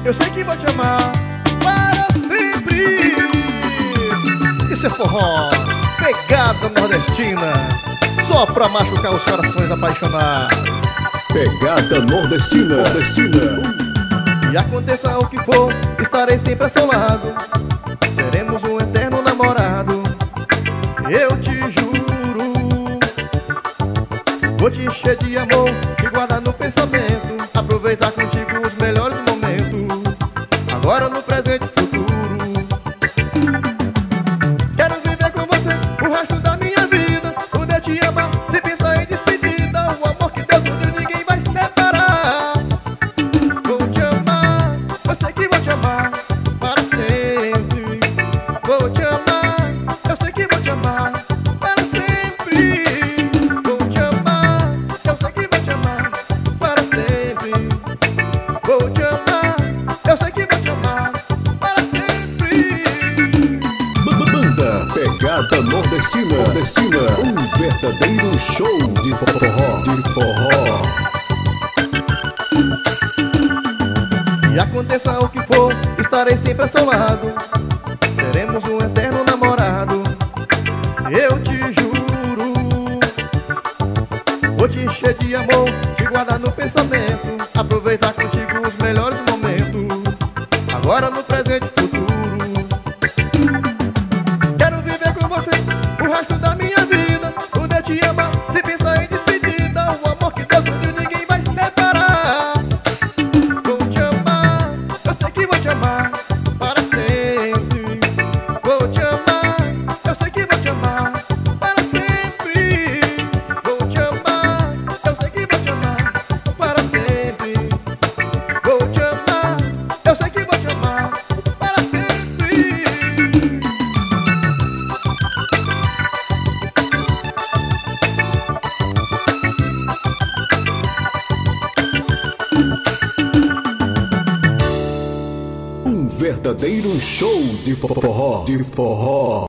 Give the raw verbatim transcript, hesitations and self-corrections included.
eu sei que vou te amar para sempre. Isso é forró, pegada nordestina, só pra machucar os corações apaixonados. Pegada nordestina, nordestina. E aconteça o que for, estarei sempre ao seu lado. Seremos um eterno namorado, eu te juro. Vou te encher de amor, te guardar no pensamento, aproveitar contigo os melhores momentos, agora, no presente e futuro. Quero viver com você o resto da minha vida, poder te amar sem pensar em despedida. O amor que Deus uniu ninguém vai separar. Vou te amar, eu sei que vou te amar para sempre. Vou te amar, eu sei que vou te amar para sempre. Vou te amar, eu sei que vou te amar para sempre. Vou te amar, eu sei que vou te amar para sempre. Banda Pegada Nordestina, nordestina. Um verdadeiro show de forró, de forró. E aconteça o que for, estarei sempre ao seu lado. Seremos um eterno namorado, eu te juro. Vou te encher de amor, te guardar no pensamento, aproveitar contigo os melhores momentos, agora, no presente e futuro. Quero viver com você o resto da minha vida, poder te amar sem pensar em despedida. O amor que Deus uniu ninguém vai separar. Vou te amar, eu sei que vou te amar para sempre. Vou te amar, eu sei que vou te amar para sempre. Vou te amar, eu sei que vou te amar para sempre. Vou te amar, eu sei que vou te amar para sempre. Um verdadeiro show de forró, de forró.